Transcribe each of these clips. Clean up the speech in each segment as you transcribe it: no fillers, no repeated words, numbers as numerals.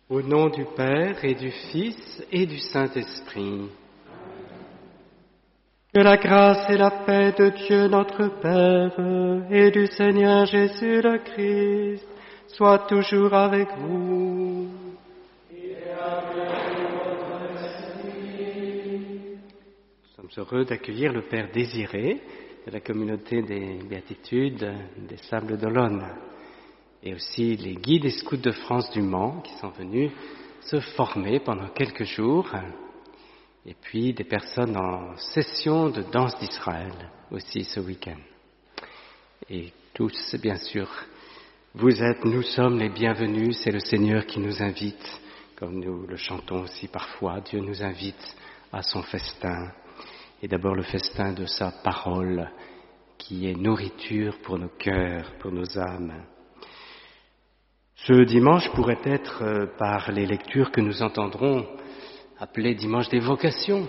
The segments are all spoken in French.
Au nom du Père et du Fils et du Saint-Esprit. Que la grâce et la paix de Dieu notre Père et du Seigneur Jésus le Christ soient toujours avec vous. Nous sommes heureux d'accueillir le Père Désiré de la communauté des Béatitudes des Sables d'Olonne et aussi les guides et scouts de France du Mans qui sont venus se former pendant quelques jours, et puis des personnes en session de danse d'Israël aussi ce week-end. Et tous, bien sûr, nous sommes les bienvenus, c'est le Seigneur qui nous invite, comme nous le chantons aussi parfois, Dieu nous invite à son festin, et d'abord le festin de sa parole, qui est nourriture pour nos cœurs, pour nos âmes. Ce dimanche pourrait être, par les lectures que nous entendrons, appelé dimanche des vocations.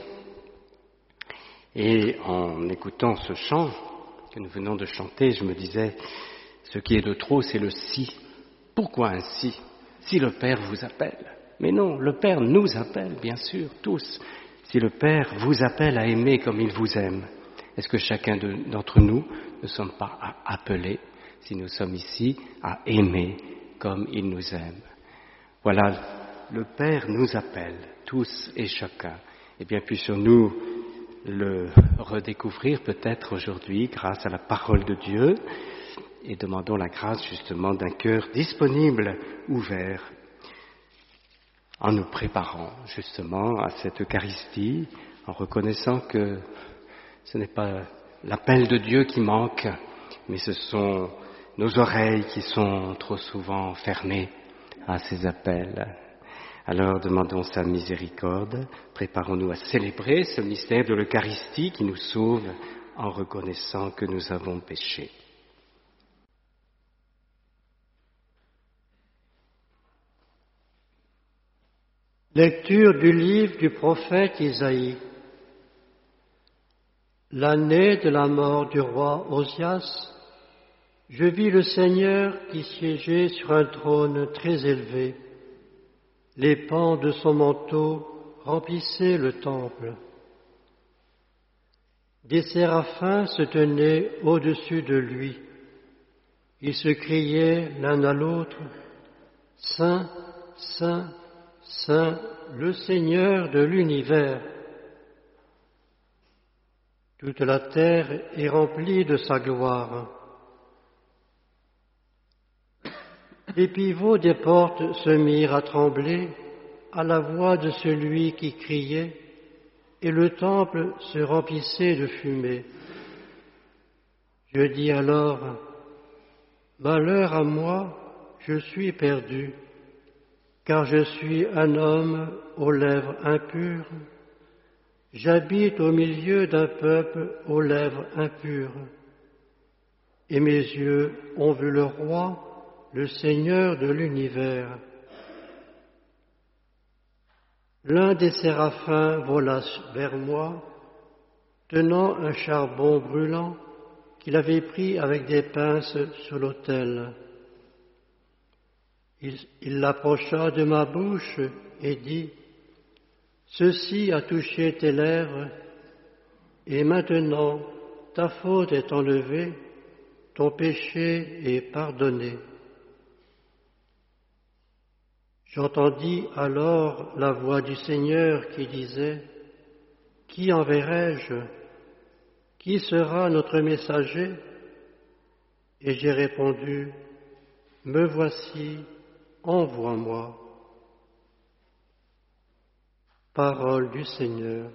Et en écoutant ce chant que nous venons de chanter, je me disais, ce qui est de trop, c'est le si. Pourquoi un si? Si le Père vous appelle. Mais non, le Père nous appelle, bien sûr, tous. Si le Père vous appelle à aimer comme il vous aime, est-ce que chacun d'entre nous ne sommes pas appelés, si nous sommes ici, à aimer comme il nous aime? Voilà, le Père nous appelle, tous et chacun. Et bien, puissions-nous le redécouvrir peut-être aujourd'hui grâce à la parole de Dieu, et demandons la grâce justement d'un cœur disponible, ouvert, en nous préparant justement à cette Eucharistie, en reconnaissant que ce n'est pas l'appel de Dieu qui manque, mais ce sont nos oreilles qui sont trop souvent fermées à ces appels. Alors demandons sa miséricorde, préparons-nous à célébrer ce mystère de l'Eucharistie qui nous sauve en reconnaissant que nous avons péché. Lecture du livre du prophète Isaïe. L'année de la mort du roi Osias, je vis le Seigneur qui siégeait sur un trône très élevé. Les pans de son manteau remplissaient le temple. Des séraphins se tenaient au-dessus de lui. Ils se criaient l'un à l'autre, « Saint, Saint, Saint, le Seigneur de l'univers. » Toute la terre est remplie de sa gloire. Les pivots des portes se mirent à trembler à la voix de celui qui criait, et le temple se remplissait de fumée. Je dis alors, « Malheur à moi, je suis perdu, car je suis un homme aux lèvres impures. J'habite au milieu d'un peuple aux lèvres impures, et mes yeux ont vu le roi, le Seigneur de l'univers. » L'un des séraphins vola vers moi, tenant un charbon brûlant qu'il avait pris avec des pinces sur l'autel. Il l'approcha de ma bouche et dit, « Ceci a touché tes lèvres, et maintenant ta faute est enlevée, ton péché est pardonné. » J'entendis alors la voix du Seigneur qui disait, « Qui enverrai-je? Qui sera notre messager ?» Et j'ai répondu, « Me voici, envoie-moi. » Parole du Seigneur.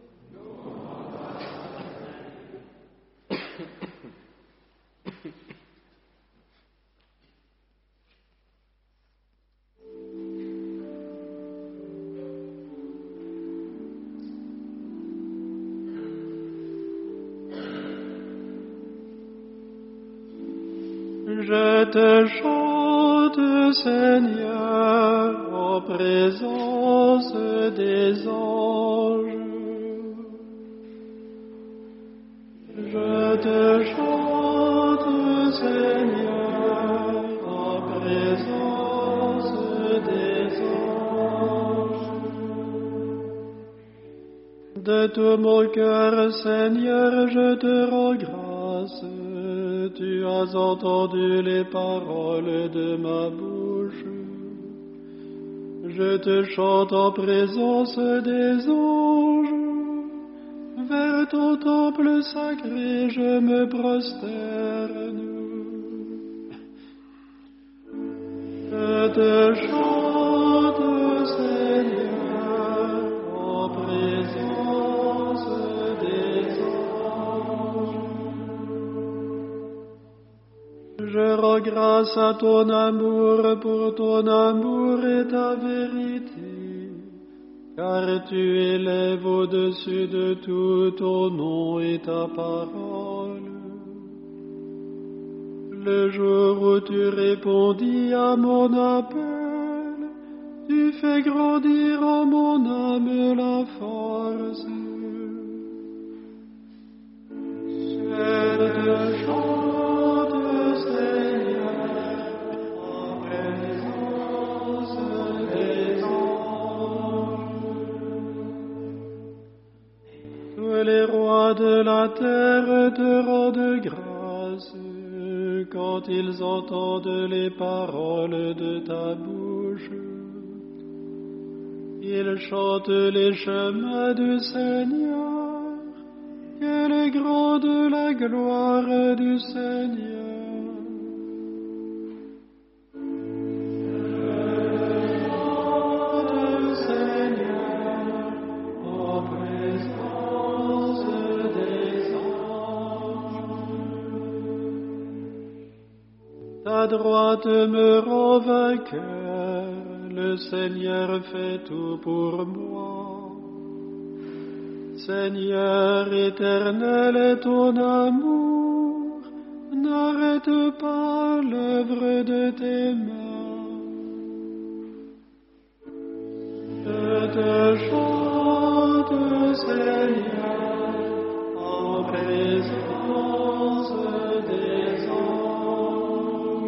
Je te chante, Seigneur, en présence des anges. Je te chante, Seigneur, en présence des anges. De tout mon cœur, Seigneur, je te rends grâce. Tu as entendu les paroles de ma bouche. Je te chante en présence des anges. Vers ton temple sacré, je me prosterne. Je te chante, Seigneur, en présence des anges. Je rends grâce à ton amour pour ton amour et ta vérité, car tu élèves au-dessus de tout ton nom et ta parole. Le jour où tu répondis à mon appel, tu fais grandir en mon âme la force. Je te chante, Seigneur, en présence des anges. Tous les rois de la terre te rendent grâce quand ils entendent les paroles de ta bouche. Ils chantent les chemins du Seigneur. Quelle est grande la gloire du Seigneur. Je chante, Seigneur, en présence des anges. Ta droite me rend vainqueur, le Seigneur fait tout pour moi. Seigneur éternel est ton amour, n'arrête pas l'œuvre de tes mains. Je te chante, Seigneur, en présence des anges.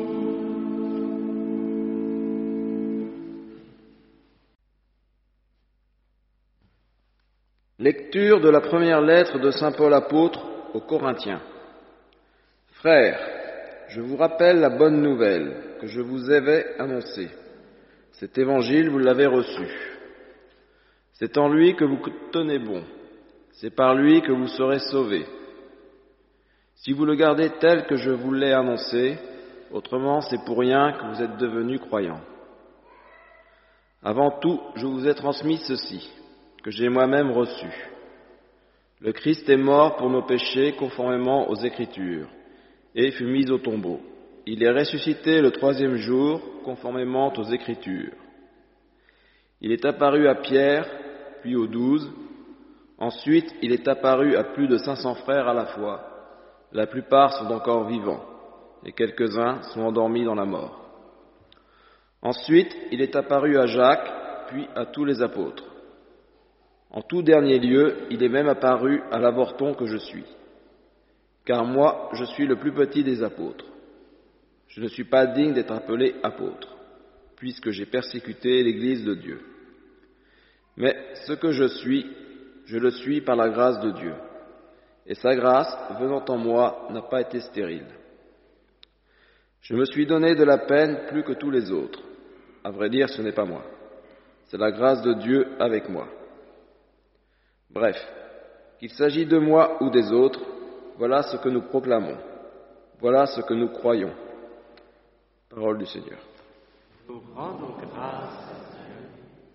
Lecture de la première lettre de saint Paul apôtre aux Corinthiens. Frères, je vous rappelle la bonne nouvelle que je vous avais annoncée. Cet évangile, vous l'avez reçu. C'est en lui que vous tenez bon. C'est par lui que vous serez sauvés. Si vous le gardez tel que je vous l'ai annoncé, autrement c'est pour rien que vous êtes devenus croyants. Avant tout, je vous ai transmis ceci, que j'ai moi-même reçu. Le Christ est mort pour nos péchés conformément aux Écritures, et fut mis au tombeau. Il est ressuscité le 3e jour conformément aux Écritures. Il est apparu à Pierre, puis aux 12. Ensuite, il est apparu à plus de 500 frères à la fois. La plupart sont encore vivants, et quelques-uns sont endormis dans la mort. Ensuite, il est apparu à Jacques, puis à tous les apôtres. En tout dernier lieu, il est même apparu à l'avorton que je suis. Car moi, je suis le plus petit des apôtres. Je ne suis pas digne d'être appelé apôtre, puisque j'ai persécuté l'Église de Dieu. Mais ce que je suis, je le suis par la grâce de Dieu. Et sa grâce, venant en moi, n'a pas été stérile. Je me suis donné de la peine plus que tous les autres. À vrai dire, ce n'est pas moi. C'est la grâce de Dieu avec moi. Bref, qu'il s'agisse de moi ou des autres, voilà ce que nous proclamons. Voilà ce que nous croyons. Parole du Seigneur. Nous rendons grâce à Dieu.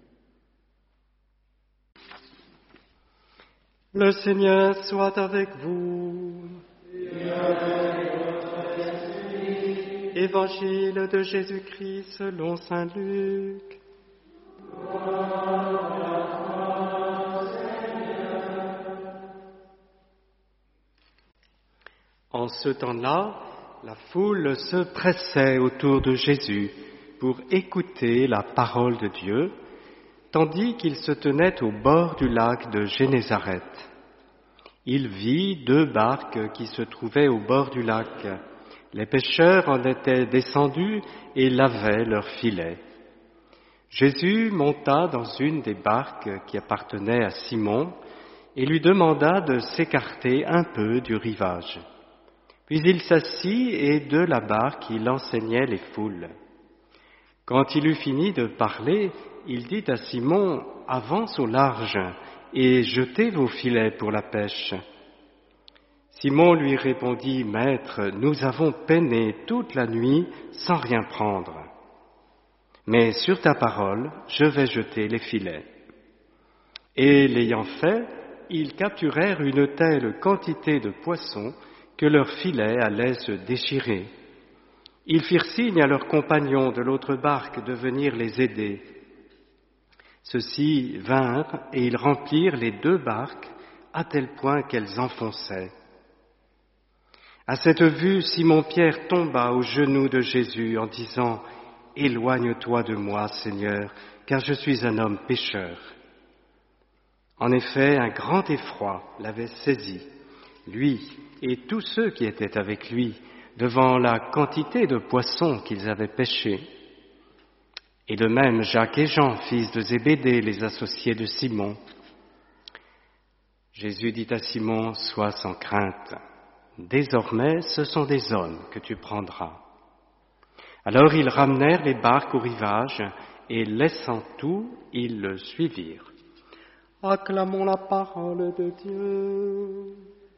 Le Seigneur soit avec vous. Et avec votre esprit. Évangile de Jésus-Christ selon saint Luc. En ce temps-là, la foule se pressait autour de Jésus pour écouter la parole de Dieu, tandis qu'il se tenait au bord du lac de Génézareth. Il vit 2 barques qui se trouvaient au bord du lac. Les pêcheurs en étaient descendus et lavaient leurs filets. Jésus monta dans une des barques qui appartenait à Simon. et lui demanda de s'écarter un peu du rivage. Puis il s'assit et de la barque il enseignait les foules. Quand il eut fini de parler, il dit à Simon, « Avance au large et jetez vos filets pour la pêche. » Simon lui répondit, « Maître, nous avons peiné toute la nuit sans rien prendre. Mais sur ta parole, je vais jeter les filets. » Et l'ayant fait, ils capturèrent une telle quantité de poissons que leurs filets allaient se déchirer. Ils firent signe à leurs compagnons de l'autre barque de venir les aider. Ceux-ci vinrent et ils remplirent les 2 barques à tel point qu'elles enfonçaient. À cette vue, Simon-Pierre tomba aux genoux de Jésus en disant « Éloigne-toi de moi, Seigneur, car je suis un homme pécheur. » En effet, un grand effroi l'avait saisi, lui et tous ceux qui étaient avec lui, devant la quantité de poissons qu'ils avaient pêchés. Et de même Jacques et Jean, fils de Zébédée, les associés de Simon. Jésus dit à Simon, « Sois sans crainte, désormais ce sont des hommes que tu prendras. » Alors ils ramenèrent les barques au rivage et laissant tout, ils le suivirent. Acclamons la parole de Dieu.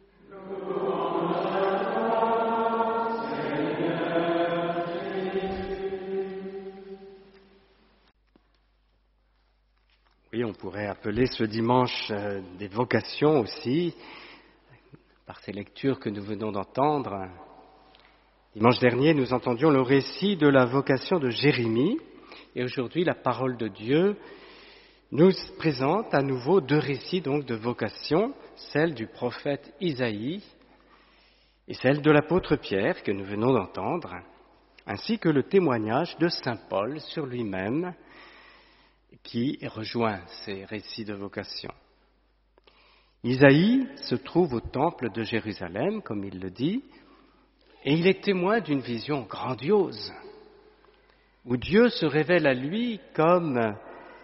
Oui, on pourrait appeler ce dimanche des vocations aussi, par ces lectures que nous venons d'entendre. Dimanche dernier, nous entendions le récit de la vocation de Jérémie, et aujourd'hui, la parole de Dieu nous présente à nouveau 2 récits donc de vocation, celle du prophète Isaïe et celle de l'apôtre Pierre que nous venons d'entendre, ainsi que le témoignage de saint Paul sur lui-même qui rejoint ces récits de vocation. Isaïe se trouve au temple de Jérusalem, comme il le dit, et il est témoin d'une vision grandiose, où Dieu se révèle à lui comme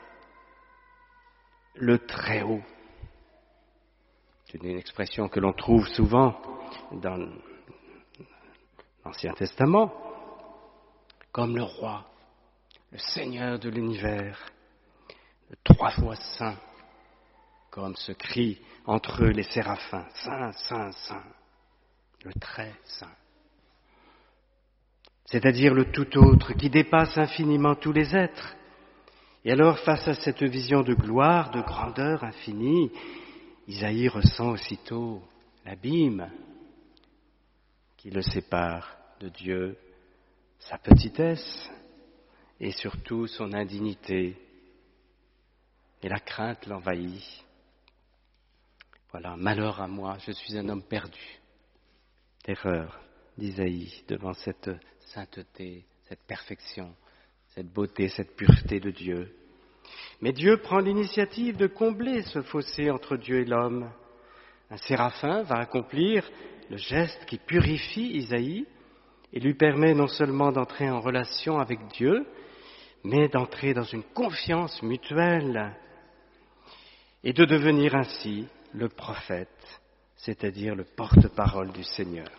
le Très-Haut. C'est une expression que l'on trouve souvent dans l'Ancien Testament, comme le roi, le Seigneur de l'univers, le 3 fois saint, comme ce cri entre eux les séraphins, Saint, Saint, Saint, le très saint. C'est-à-dire le tout autre qui dépasse infiniment tous les êtres. Et alors, face à cette vision de gloire, de grandeur infinie, Isaïe ressent aussitôt l'abîme qui le sépare de Dieu, sa petitesse et surtout son indignité. Et la crainte l'envahit. Voilà, malheur à moi, je suis un homme perdu. Terreur d'Isaïe devant cette sainteté, cette perfection, cette beauté, cette pureté de Dieu. Mais Dieu prend l'initiative de combler ce fossé entre Dieu et l'homme. Un séraphin va accomplir le geste qui purifie Isaïe et lui permet non seulement d'entrer en relation avec Dieu, mais d'entrer dans une confiance mutuelle et de devenir ainsi le prophète, c'est-à-dire le porte-parole du Seigneur.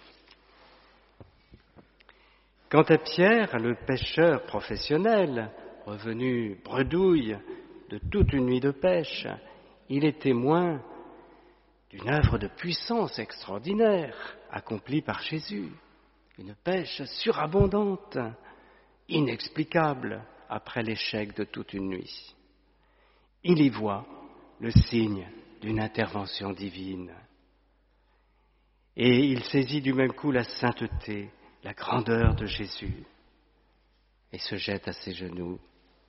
Quant à Pierre, le pêcheur professionnel, revenu bredouille de toute une nuit de pêche, il est témoin d'une œuvre de puissance extraordinaire accomplie par Jésus, une pêche surabondante, inexplicable après l'échec de toute une nuit. Il y voit le signe d'une intervention divine. Et il saisit du même coup la sainteté, la grandeur de Jésus et se jette à ses genoux.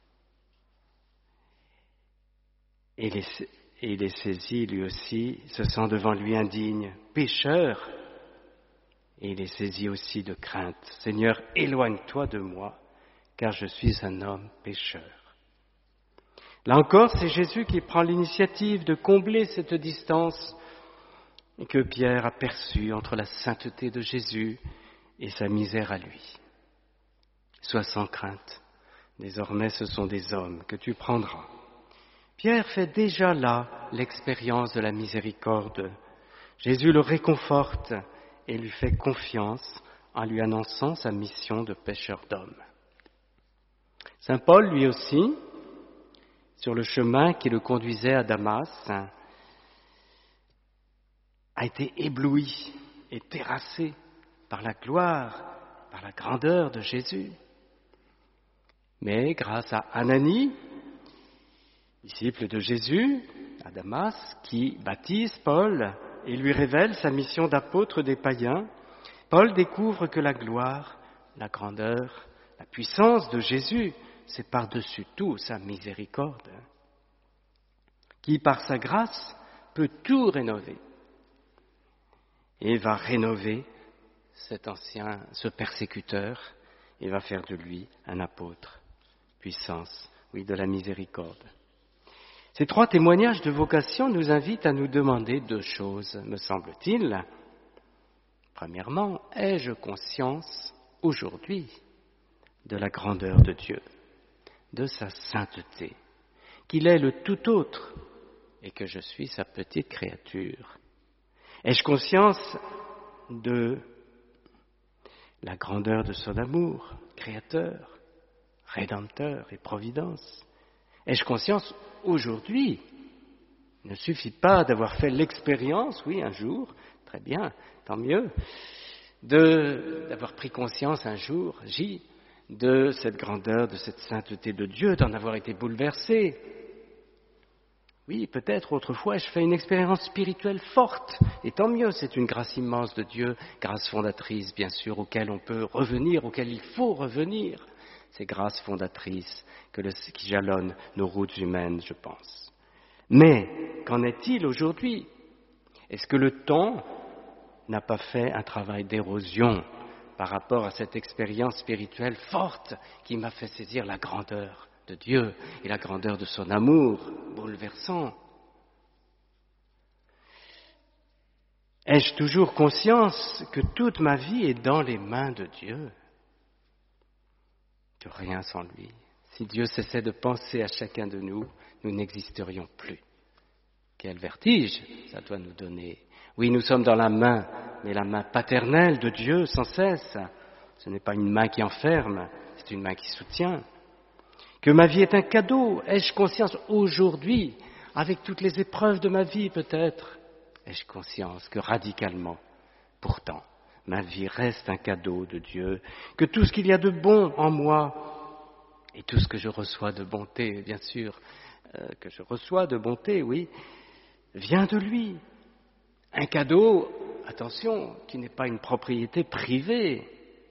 Et il est saisi, lui aussi, se sent devant lui indigne, pécheur, et il est saisi aussi de crainte. Seigneur, éloigne-toi de moi, car je suis un homme pécheur. Là encore, c'est Jésus qui prend l'initiative de combler cette distance que Pierre a perçue entre la sainteté de Jésus et sa misère à lui. Sois sans crainte, désormais ce sont des hommes que tu prendras. Pierre fait déjà là l'expérience de la miséricorde. Jésus le réconforte et lui fait confiance en lui annonçant sa mission de pêcheur d'hommes. Saint Paul, lui aussi, sur le chemin qui le conduisait à Damas, a été ébloui et terrassé par la gloire, par la grandeur de Jésus. Mais grâce à Ananie, disciple de Jésus, à Damas, qui baptise Paul et lui révèle sa mission d'apôtre des païens, Paul découvre que la gloire, la grandeur, la puissance de Jésus, c'est par-dessus tout sa miséricorde, qui par sa grâce peut tout rénover et va rénover ce persécuteur et va faire de lui un apôtre. Puissance, oui, de la miséricorde. Ces 3 témoignages de vocation nous invitent à nous demander 2 choses, me semble-t-il. Premièrement, ai-je conscience aujourd'hui de la grandeur de Dieu, de sa sainteté, qu'il est le tout autre et que je suis sa petite créature? Ai-je conscience de la grandeur de son amour, créateur, rédempteur et providence? Ai-je conscience aujourd'hui? Il ne suffit pas d'avoir fait l'expérience, oui, un jour, très bien, tant mieux, d'avoir pris conscience un jour, de cette grandeur, de cette sainteté de Dieu, d'en avoir été bouleversé. Oui, peut-être autrefois je fais une expérience spirituelle forte, et tant mieux, c'est une grâce immense de Dieu, grâce fondatrice bien sûr, auquel on peut revenir, auquel il faut revenir. Ces grâces fondatrices qui jalonnent nos routes humaines, je pense. Mais qu'en est-il aujourd'hui? Est-ce que le temps n'a pas fait un travail d'érosion par rapport à cette expérience spirituelle forte qui m'a fait saisir la grandeur de Dieu et la grandeur de son amour bouleversant? Ai-je toujours conscience que toute ma vie est dans les mains de Dieu? Que rien sans lui. Si Dieu cessait de penser à chacun de nous, nous n'existerions plus. Quel vertige ça doit nous donner. Oui, nous sommes dans la main, mais la main paternelle de Dieu sans cesse. Ce n'est pas une main qui enferme, c'est une main qui soutient. Que ma vie est un cadeau. Ai-je conscience aujourd'hui, avec toutes les épreuves de ma vie peut-être, ai-je conscience que radicalement, pourtant, ma vie reste un cadeau de Dieu, que tout ce qu'il y a de bon en moi, et tout ce que je reçois de bonté, bien sûr, oui, vient de lui. Un cadeau, attention, qui n'est pas une propriété privée.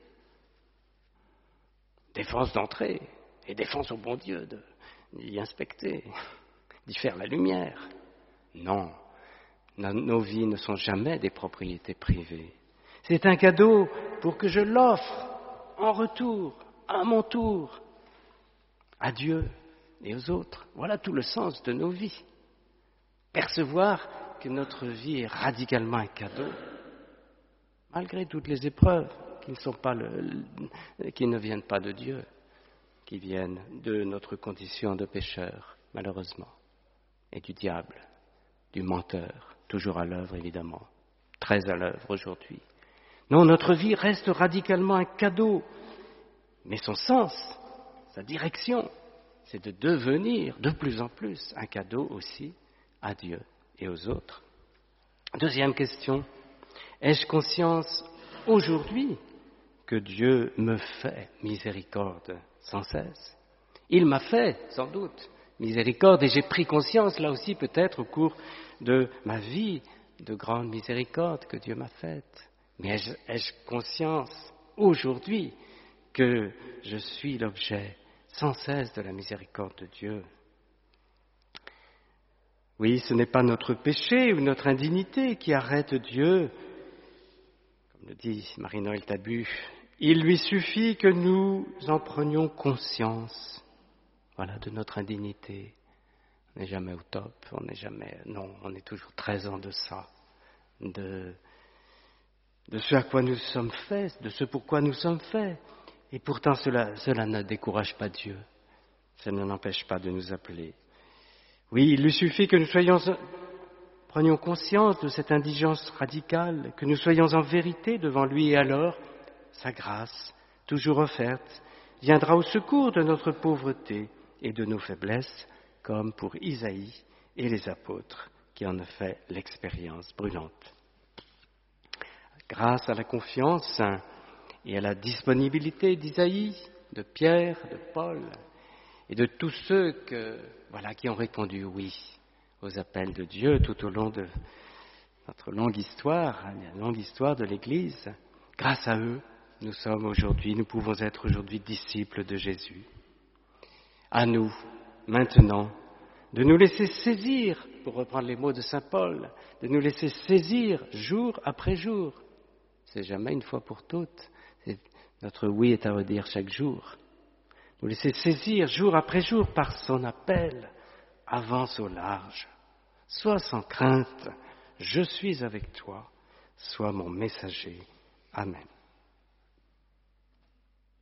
Défense d'entrée et défense au bon Dieu d'y inspecter, d'y faire la lumière. Non, nos vies ne sont jamais des propriétés privées. C'est un cadeau pour que je l'offre en retour, à mon tour, à Dieu et aux autres. Voilà tout le sens de nos vies. Percevoir que notre vie est radicalement un cadeau, malgré toutes les épreuves qui ne viennent pas de Dieu, qui viennent de notre condition de pécheur, malheureusement, et du diable, du menteur, toujours à l'œuvre évidemment, très à l'œuvre aujourd'hui. Non, notre vie reste radicalement un cadeau, mais son sens, sa direction, c'est de devenir de plus en plus un cadeau aussi à Dieu et aux autres. Deuxième question, ai-je conscience aujourd'hui que Dieu me fait miséricorde sans cesse? Il m'a fait, sans doute, miséricorde, et j'ai pris conscience, là aussi peut-être au cours de ma vie, de grande miséricorde que Dieu m'a faite. Mais ai-je conscience aujourd'hui que je suis l'objet sans cesse de la miséricorde de Dieu? Oui, ce n'est pas notre péché ou notre indignité qui arrête Dieu. Comme le dit Marie-Noël Tabu, il lui suffit que nous en prenions conscience, voilà, de notre indignité. On n'est jamais au top, on est toujours très en deçà de ce à quoi nous sommes faits, de ce pourquoi nous sommes faits. Et pourtant cela ne décourage pas Dieu, ça ne l'empêche pas de nous appeler. Oui, il lui suffit que nous prenions conscience de cette indigence radicale, que nous soyons en vérité devant lui, et alors, sa grâce, toujours offerte, viendra au secours de notre pauvreté et de nos faiblesses, comme pour Isaïe et les apôtres qui en ont fait l'expérience brûlante. Grâce à la confiance et à la disponibilité d'Isaïe, de Pierre, de Paul et de tous ceux qui ont répondu oui aux appels de Dieu tout au long de notre longue histoire, la longue histoire de l'Église, grâce à eux, nous pouvons être aujourd'hui disciples de Jésus. À nous, maintenant, de nous laisser saisir, pour reprendre les mots de saint Paul, de nous laisser saisir jour après jour. C'est jamais une fois pour toutes. Notre oui est à redire chaque jour. Nous laisser saisir jour après jour par son appel. Avance au large. Sois sans crainte. Je suis avec toi. Sois mon messager. Amen.